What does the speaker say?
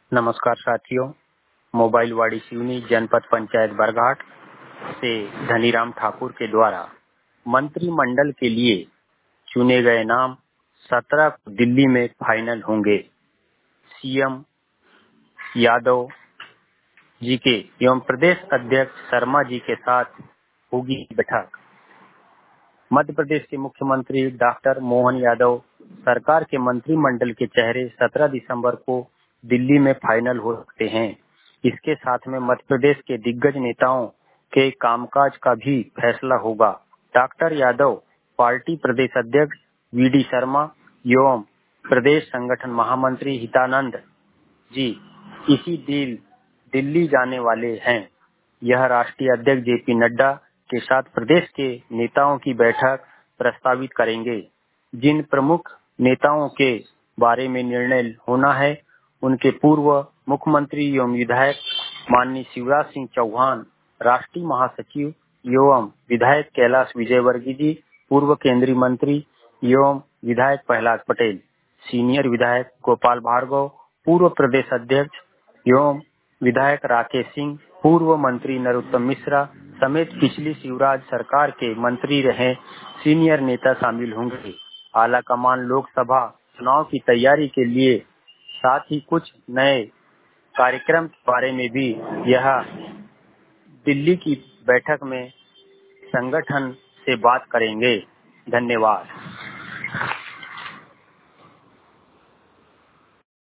नमस्कार साथियों, मोबाइल वाड़ी सिवनी जनपद पंचायत बरघाट से धनीराम ठाकुर के द्वारा मंत्रिमंडल के लिए चुने गए नाम 17 दिल्ली में फाइनल होंगे। सीएम यादव जी के एवं प्रदेश अध्यक्ष शर्मा जी के साथ होगी बैठक। मध्य प्रदेश के मुख्यमंत्री डॉक्टर मोहन यादव सरकार के मंत्रिमंडल के चेहरे 17 दिसंबर को दिल्ली में फाइनल हो सकते हैं। इसके साथ में मध्य प्रदेश के दिग्गज नेताओं के कामकाज का भी फैसला होगा। डॉक्टर यादव पार्टी प्रदेश अध्यक्ष वीडी शर्मा एवं प्रदेश संगठन महामंत्री हितानंद जी इसी दिन दिल्ली जाने वाले हैं। यह राष्ट्रीय अध्यक्ष जेपी नड्डा के साथ प्रदेश के नेताओं की बैठक प्रस्तावित करेंगे। जिन प्रमुख नेताओं के बारे में निर्णय होना है, उनके पूर्व मुख्यमंत्री एवं विधायक माननीय शिवराज सिंह चौहान, राष्ट्रीय महासचिव एवं विधायक कैलाश विजयवर्गीय जी, पूर्व केंद्रीय मंत्री एवं विधायक प्रहलाद पटेल, सीनियर विधायक गोपाल भार्गव, पूर्व प्रदेश अध्यक्ष एवं विधायक राकेश सिंह, पूर्व मंत्री नरोत्तम मिश्रा समेत पिछली शिवराज सरकार के मंत्री रहे सीनियर नेता शामिल होंगे। आला कमान लोकसभा चुनाव की तैयारी के लिए साथ ही कुछ नए कार्यक्रम के बारे में भी यह दिल्ली की बैठक में संगठन से बात करेंगे। धन्यवाद।